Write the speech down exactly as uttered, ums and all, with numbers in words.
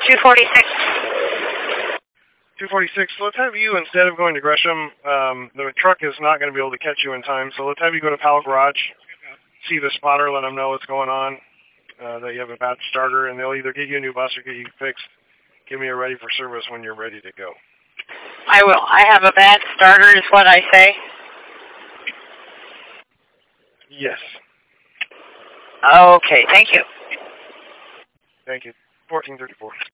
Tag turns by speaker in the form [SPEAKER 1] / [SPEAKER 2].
[SPEAKER 1] two forty-six.
[SPEAKER 2] two forty-six, let's have you, instead of going to Gresham, um, the truck is not going to be able to catch you in time, so let's have you go to Powell Garage, see the spotter, let them know what's going on, uh, that you have a bad starter, and they'll either get you a new bus or get you fixed. Give me a ready for service when you're ready to go.
[SPEAKER 1] I will. I have a bad starter is what I say.
[SPEAKER 2] Yes.
[SPEAKER 1] Okay, thank you.
[SPEAKER 2] Thank you. fourteen thirty-four.